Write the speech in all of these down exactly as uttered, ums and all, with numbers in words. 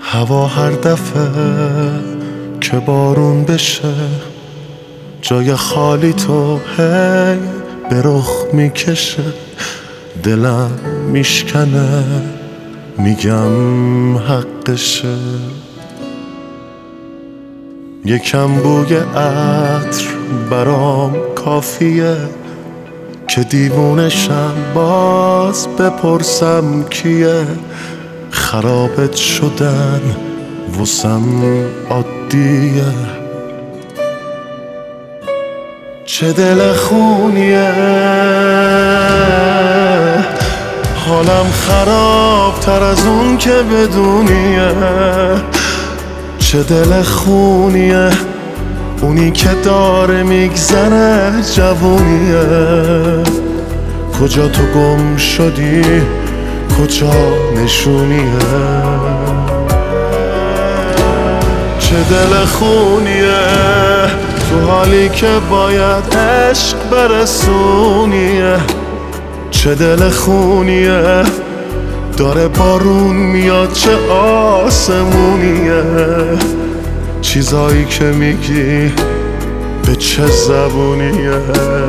هوا هر دفعه که بارون بشه جای خالی تو هی به رخ میکشه، دلم میشکنه میگم حقشه. یکم بوی عطر برام کافیه که دیوونشم باز بپرسم کیه. خرابت شدن واسم عادیه، چه دل خونیه. حالم خراب تر از اون که بدونیه، چه دل خونیه. اونی که داره میگذره جوونیه. کجا تو گم شدی، کجا نشونیه. چه دل خونیه تو حالی که باید عشق برسونیه. چه دل خونیه داره بارون میاد چه آسمونیه. چیزایی که میگی به چه زبونیه.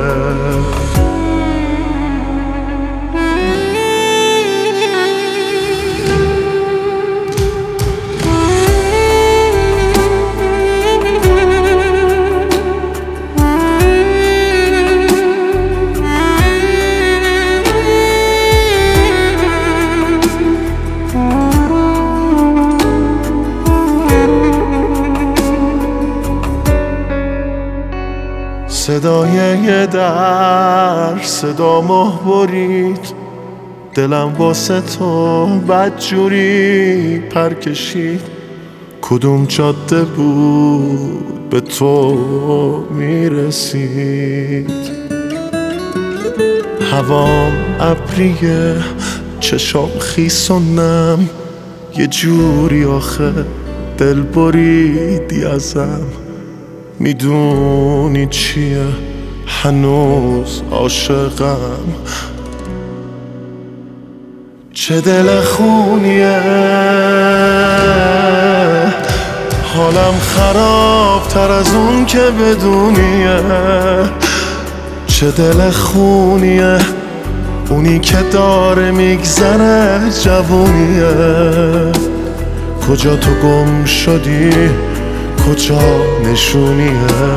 صدای یه در صدا مه برید، دلم واسه تو بدجوری پر کشید. کدوم جاده بود به تو میرسید. هوام ابریه چشام خیس و نم، یه جوری آخه دل بریدی ازم. میدونی چیه هنوز عاشقم. چه دل خونیه حالم خراب تر از اون که بدونیه. چه دل خونیه اونی که داره میگذره جوونیه. کجا تو گم شدی، کجا نشونیه.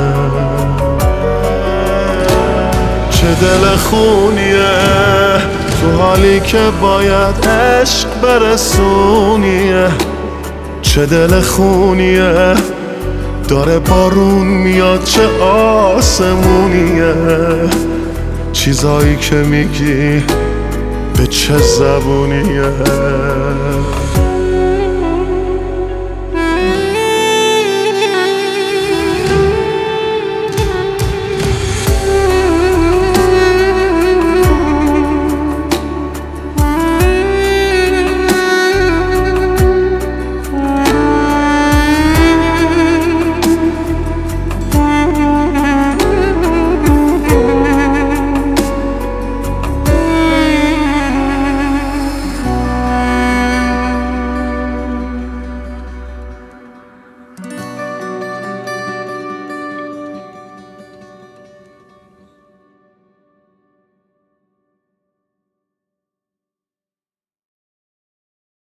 چه دل خونیه تو حالی که باید عشق برسونیه. چه دل خونیه داره بارون میاد چه آسمونیه. چیزایی که میگی به چه زبونیه.